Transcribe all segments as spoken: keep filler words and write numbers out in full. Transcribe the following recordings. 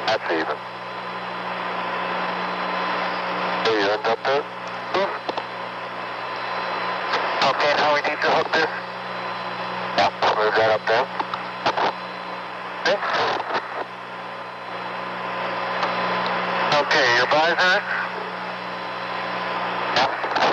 That's even. Do you end up there? Okay, now we need to hook this. Yep, move that up there. Okay, your visor. Yep.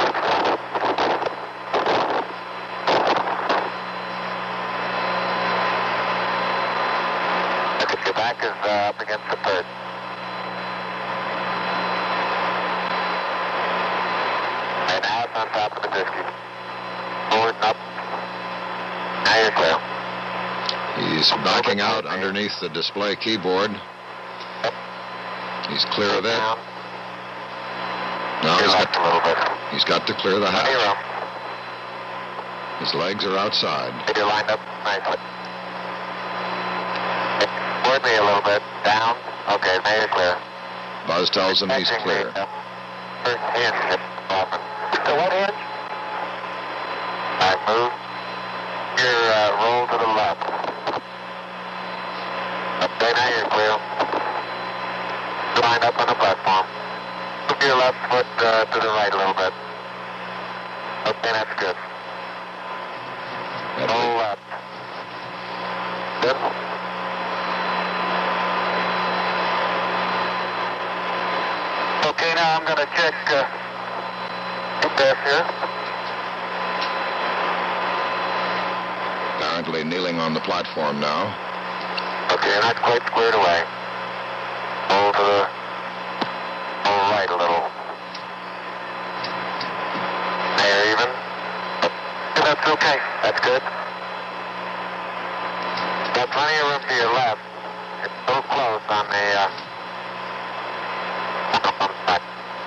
Look at your back is uh, up against the bird. And now it's on top of the biscuit. Forward and up. Now you're clear. He's backing out underneath the display keyboard. He's clear of it. Now he's got, a little bit. he's got to clear the hatch. His legs are outside. You're lined up nicely. Forward me a little bit. Down. Okay, now you're clear. Buzz tells him he's clear. First hinge. So what hinge? All right, move. Your uh, roll to the left. Okay, now you're clear. Line up on the platform. Move your left foot uh, to the right a little bit. Okay, that's good. Roll left. Good. Okay, now I'm going to check uh, this here. Apparently kneeling on the platform now. Okay, you're not quite squared away. Roll to the roll right a little. There, even. Yeah, that's okay. That's good. Got plenty of room to your left. It's so close on the uh, on the side.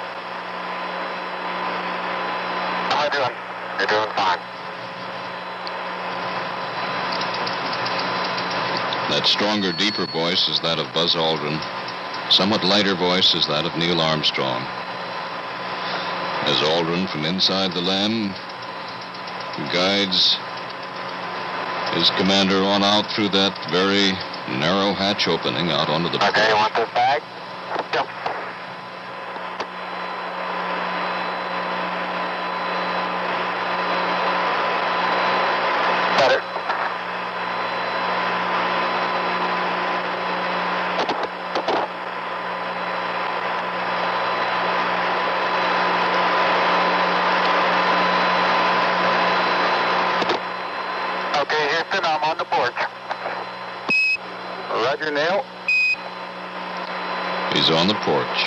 How am I doing? You're doing fine. That stronger, deeper voice is that of Buzz Aldrin. Somewhat lighter voice is that of Neil Armstrong. As Aldrin, from inside the LAM, guides his commander on out through that very narrow hatch opening out onto the... Okay, you want this bag? Jump. Got it. Okay, Houston, I'm on the porch. Roger, Neil. He's on the porch.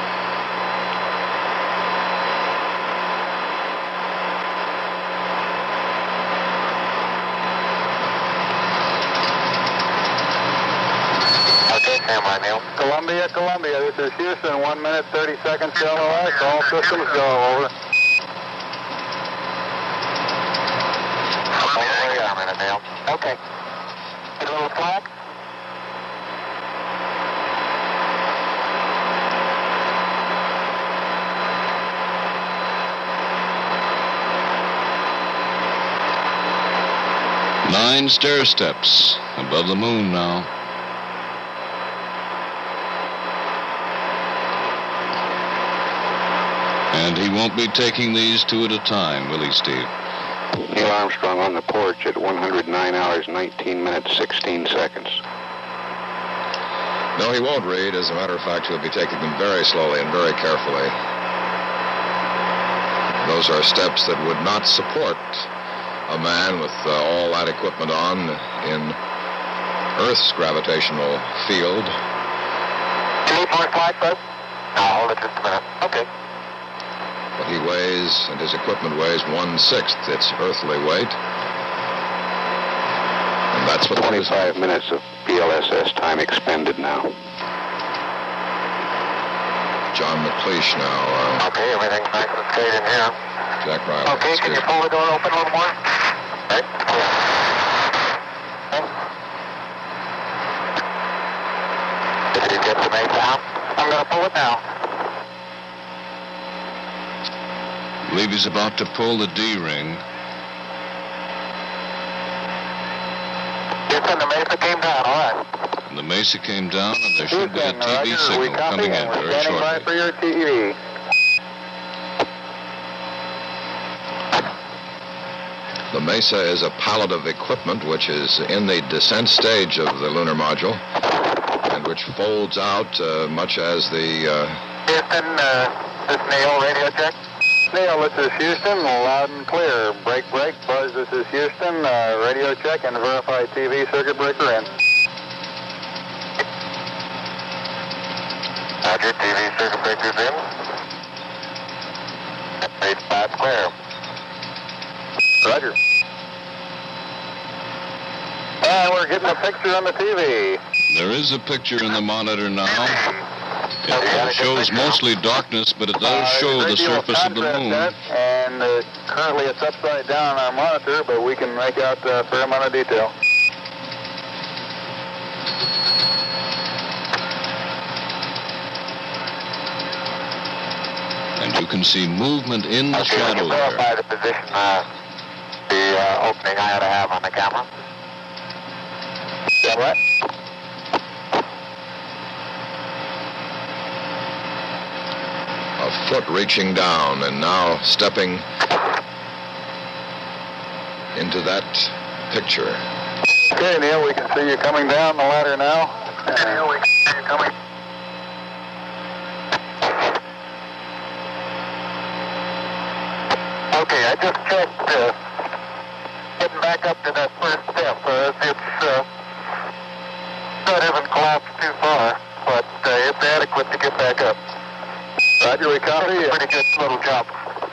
Okay, stand by, Neil. Columbia, Columbia, this is Houston, one minute, thirty seconds to L O S, all systems go, over. Wait a minute, Neil. Okay. Get a little slack. Nine stair steps above the moon now. And he won't be taking these two at a time, will he, Steve? Neil Armstrong on the porch at one hundred nine hours, nineteen minutes, sixteen seconds. No, he won't, Reed. As a matter of fact, he'll be taking them very slowly and very carefully. Those are steps that would not support a man with uh, all that equipment on in Earth's gravitational field. Do you need more slack, Buzz? I'll hold it just a minute. Okay. But he weighs, and his equipment weighs one-sixth its earthly weight. And that's what... twenty-five minutes of P L S S time expended now. John McLeish now. Uh, Okay, everything's nice and straight in here. Jack Riley. Okay, can you pull the door open a little more? Right. Did you get the main down? I'm going to pull it now. I believe he's about to pull the D-ring. Get Houston, the Mesa came down, all right. And the Mesa came down, and there should be a Houston, T V Roger, we signal copy, coming in and we're very standing by shortly. for your T V. The Mesa is a pallet of equipment which is in the descent stage of the lunar module and which folds out uh, much as the... Uh, Houston, uh, this is Neil, radio check. Neil, this is Houston, loud and clear. Break, break. Buzz, this is Houston. Uh, radio check and verify T V circuit breaker in. Roger, T V circuit breaker's in. Eight five clear. Roger. And we're getting a picture on the T V. There is a picture in the monitor now. It Okay. shows mostly darkness, but it does Uh, show there's a the great deal of surface of the contrast moon. in it, and uh, currently it's upside down on our monitor, but we can make out a fair amount of detail. And you can see movement in the Okay, we shadow can verify there. the position, uh, the uh, opening I ought to have on the camera. Yeah, what? a foot reaching down and now stepping into that picture. Okay, Neil, we can see you coming down the ladder now. Okay, Neil, we can see you coming. Okay, I just checked, uh, getting back up to that first step. Uh, it's, uh, it hasn't collapsed too far, but uh, it's adequate to get back up. Roger, we copy. It's a pretty good little jump.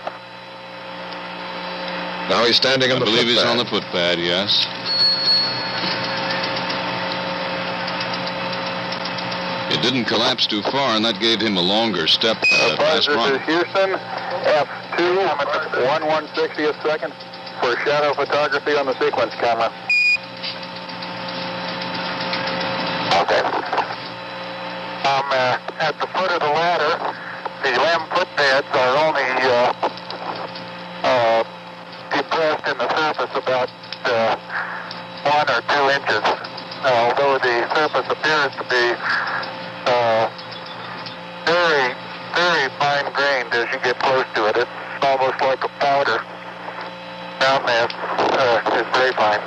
Now he's standing on I the believe he's footpad. on the footpad, yes. It didn't collapse too far, and that gave him a longer step uh, Buzz, last this run. is Houston, F two, one one sixtieth second for shadow photography on the sequence camera. Okay. Um, uh, at the foot of the ladder, the L E M footpads are only uh, uh, depressed in the surface about uh, one or two inches. Now, although the surface appears to be uh, very, very fine-grained as you get close to it. It's almost like a powder. Down there uh, is very fine.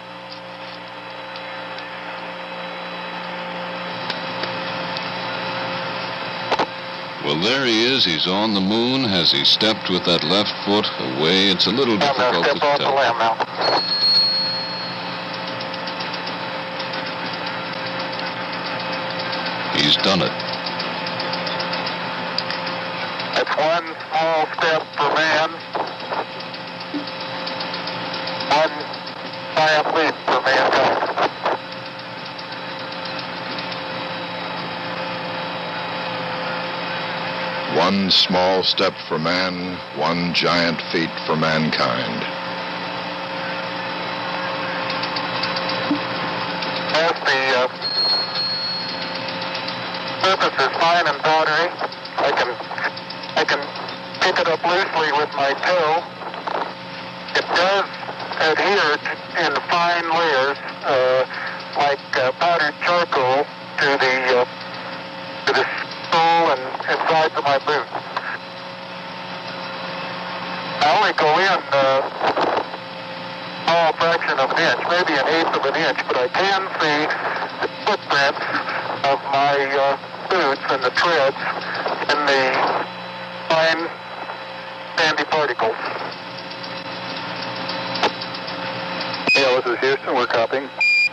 Well, there he is. He's on the moon. Has he stepped with that left foot away? It's a little I'm going to difficult step to off the tell. limb now. He's done it. It's one small step for man, one giant leap for mankind. One small step for man, one giant feat for mankind. As the uh, surface is fine and powdery, I can I can pick it up loosely with my toe. It does adhere in fine layers, uh, like uh, powdered charcoal, to the uh, to the sole and, and sides of my boot. I only go in uh, a small fraction of an inch, maybe an eighth of an inch, but I can see the footprints of my uh, boots and the treads in the fine sandy particles. Yeah, this is Houston. We're copying.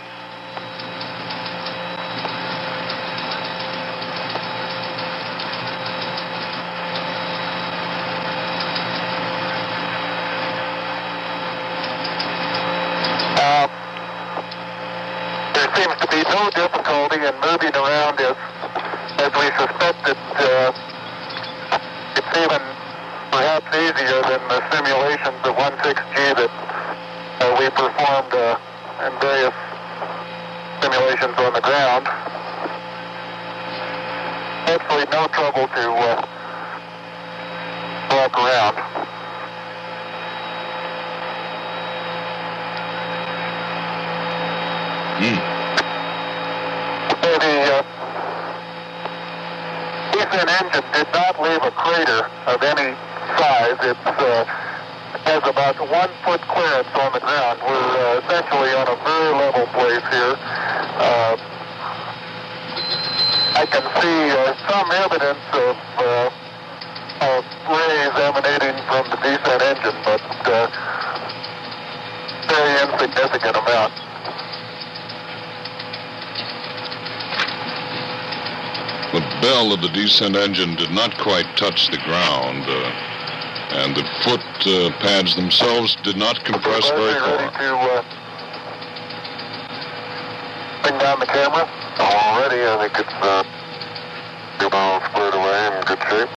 Uh, there seems to be no difficulty in moving around as, as we suspected. Uh, it's even perhaps easier than the simulations of one six G that uh, we performed uh, in various simulations on the ground. Absolutely no trouble to uh, walk around. Hmm. The uh, descent engine did not leave a crater of any size. It uh, has about one foot clearance on the ground. We're uh, essentially on a very level place here. Uh, I can see uh, some evidence of, uh, of rays emanating from the descent engine, but uh, very insignificant amount. The bell of the descent engine did not quite touch the ground, uh, and the foot uh, pads themselves did not compress So, very ready far. to uh, bring down the camera? Already, I think it's uh, good all squared away in good shape.